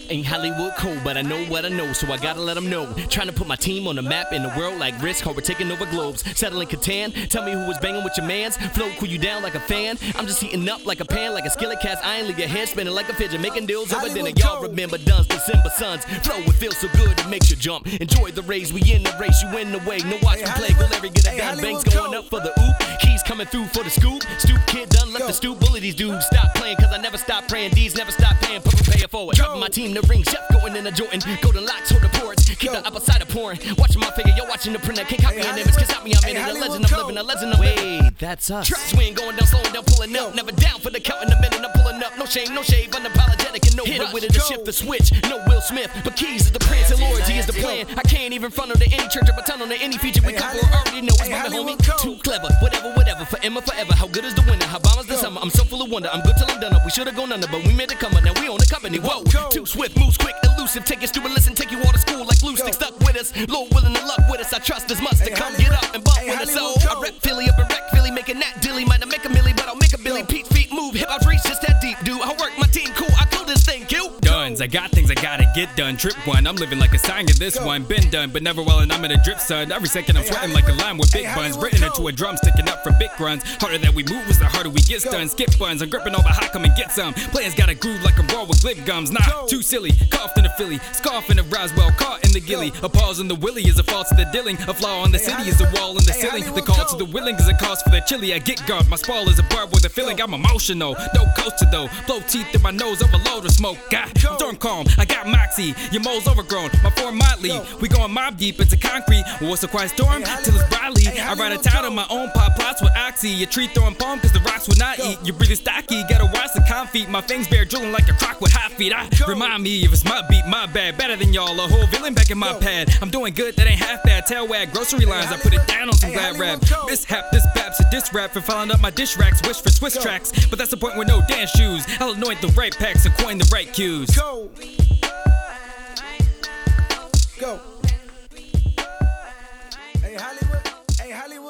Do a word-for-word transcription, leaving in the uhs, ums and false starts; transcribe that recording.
Ain't Hollywood cool, but I know what I know, so I gotta let them know. Trying to put my team on the map in the world like Risk, how we're taking over globes. Settling Catan, tell me who was banging with your mans. Flow, cool you down like a fan. I'm just heating up like a pan, like a skillet cast iron. Leave your head spinning like a fidget, making deals over dinner. Y'all remember Duns, December suns. Flow, it feels so good, it makes you jump. Enjoy the race, we in the race, you in the way. No watch me play, will Larry get a down. Banks going up for the oop. Keys coming through for the scoop. Stoop kid done left the stoop. Bully these dudes, stop playing, cause I never stop praying. D's never stop paying, put pay it forward. Dropping my team the ring, chef going in the Jordan. Golden locks, hold the ports, keep the upper side of pouring. Watching my figure, you're watching the printer. Can't copy an image, cause out me, I'm in it. A legend, I'm living, a legend, I'm living. Wait, that's us. Trust swing going down, slowing down, pulling up. Never down for the count in a minute, I'm pulling up. No shame, no shave, unapologetic and no hit it with it to shift the switch. No Will Smith, but Keys is the prince and loyalty is the plan. I can't even front on to any church or baton on to any feature we cover. Already know it's my homie. Too clever, whatever, whatever, for Emma forever. How good is the winter? How bombers the summer? I'm so full of wonder. I'm good till I'm done up. We should've gone under, but we made it come up. Now we own the company. Whoa, too swift, moves quick, elusive. Take you stupid, listen, take you all to school like glue stick stuck with us. Lord willing to luck with us. I trust as much to come get up and bump with us. So I rep Philly up and wreck Philly, making that dilly. Might not make a milli, but I'll make a Billy. Pete feet move, hip hop reach just that deep, dude. I work my team cool. I do this thing, Q. Duns, I got things I gotta get done. Trip one, I'm living like a sign of this one. Been done, but never well, and I'm in a drip, son. Every second I'm sweating like a lime with big buns. Written into a drum, sticking up for big runs. Harder that we move is the harder we get done. Skip buns, I'm gripping all the hot, come and get some. Players got a groove like I'm raw with lip gums. Nah, too silly. Coughed in a Philly, scoff in a Roswell, caught in the gilly. A pause on the willy is a fault to the dilling. A flaw on the city is a wall in the ceiling. The call to the willing is a cause for the chili. I get guard, my spall is a barb with a feeling. I'm emotional, no coaster though. Blow teeth in my nose, overload or smoke. God, I'm storm calm, I got moxie. Your mole's overgrown, my form motley. We going mob deep into concrete. Well, what's a quiet storm? Till it's Bradley. I ride a town on my own, pop plots with oxy. Your tree throwing palm cause the rocks will not eat. You're breathing stocky, gotta watch the confit. My fangs bare drilling like a croc with hot feet. I remind me if it's my beat, my bad. Better than y'all, a whole villain back in my pad. I'm doing good, that ain't half bad. Tail wag, grocery lines, I put it down on some glad rap. Mishap, this baps, a diss rap for filing up my dish racks. Wish for Swiss tracks, but that's the point with no dance shoes. I'll anoint the right packs and coin the right cues. Go. Go. Hey Hollywood, hey Hollywood.